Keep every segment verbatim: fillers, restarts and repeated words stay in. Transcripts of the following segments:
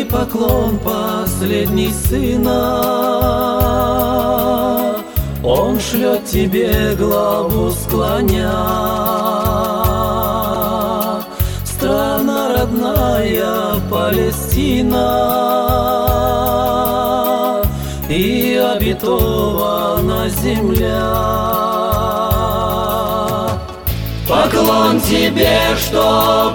поклон последний сына, он шлет тебе главу склоня. Страна родная Палестина и обетована земля. Поклон тебе, что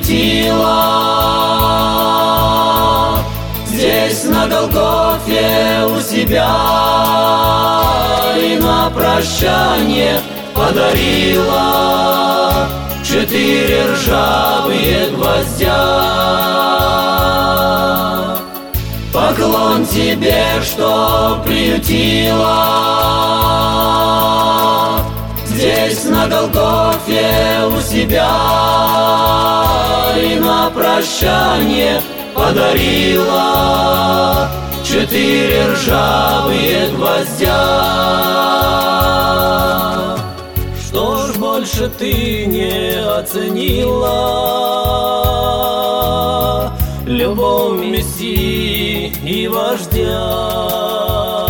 приютила здесь на Голгофе у себя и на прощание подарила четыре ржавые гвоздя. Поклон тебе, что приютила здесь на Голгофе у себя и на прощание подарила четыре ржавые гвоздя. Что ж больше ты не оценила любовь Мессии и вождя?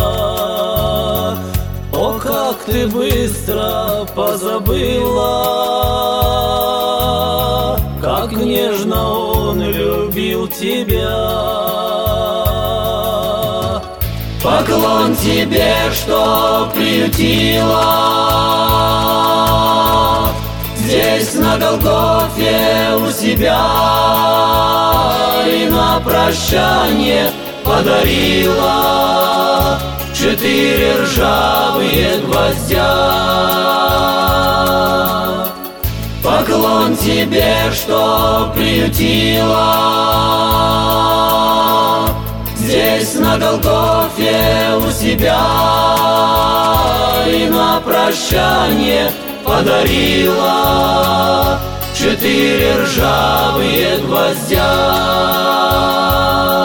О, как ты быстро позабыла, как нежно он любил тебя. Поклон тебе, что приютила здесь на Голгофе у себя и на прощание подарила четыре ржавые гвоздя. Поклон тебе, что приютила здесь на Голгофе у себя и на прощание подарила четыре ржавые гвоздя.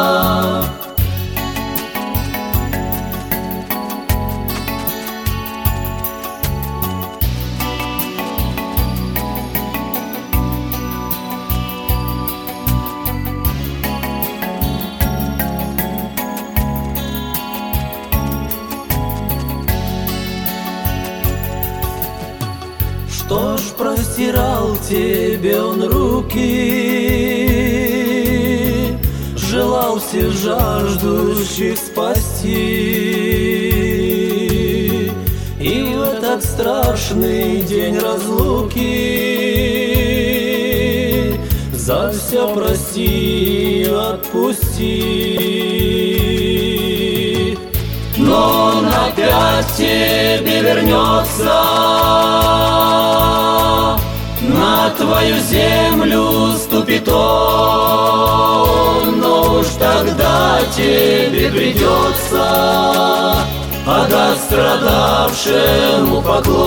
Что ж простирал тебе он руки, желал всех жаждущих спасти. И в этот страшный день разлуки за все прости и отпусти. Но он опять тебе вернется, на твою землю ступит он, но уж тогда тебе придется отдать страдавшему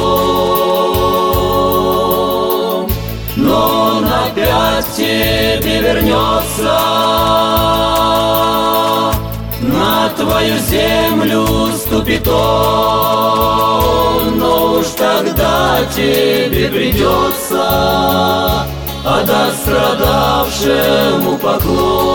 поклон. Но он опять тебе вернется, на твою землю ступит он, но уж тогда тебе придется отдать страдавшему поклон.